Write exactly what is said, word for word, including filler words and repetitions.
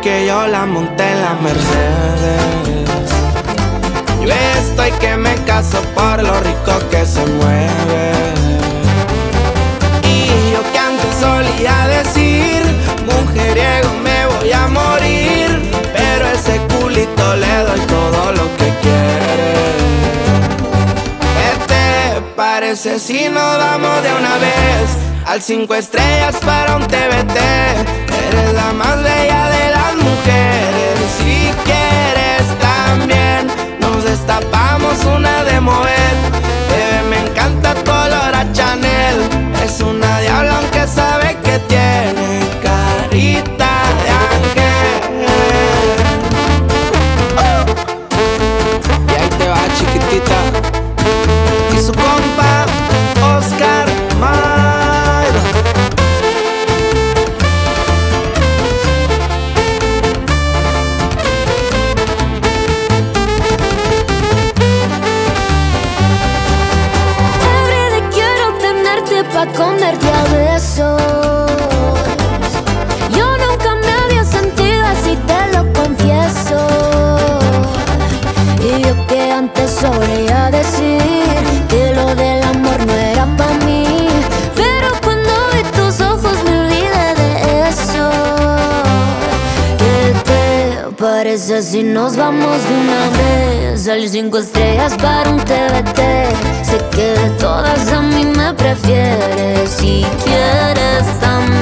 que yo la monté en la Mercedes. Yo estoy que me caso por lo rico que se mueve. Y yo que antes solía decir, mujeriego me voy a morir, pero a ese culito le doy todo lo que quiere. ¿Qué te parece si nos vamos de una vez al cinco estrellas para un T V T? Eres la más bella de las mujeres. Si quieres también nos destapamos una de Moet. Bebé, me encanta tu olor a Chanel. Es una diabla aunque sabe que tiene carita de ángel. uh. Y ahí te va, chiquitita. Y su compa Oscar Maida. Everyday quiero tenerte pa' comerte a besos. Yo nunca me había sentido así, te lo confieso. Y yo que antes solía decir que lo del amor no era pa' mí, pero cuando vi tus ojos me olvidé de eso. ¿Qué te parece si nos vamos de una vez al cinco estrellas para un T V T? Sé que de todas a mí me prefieres. Si quieres también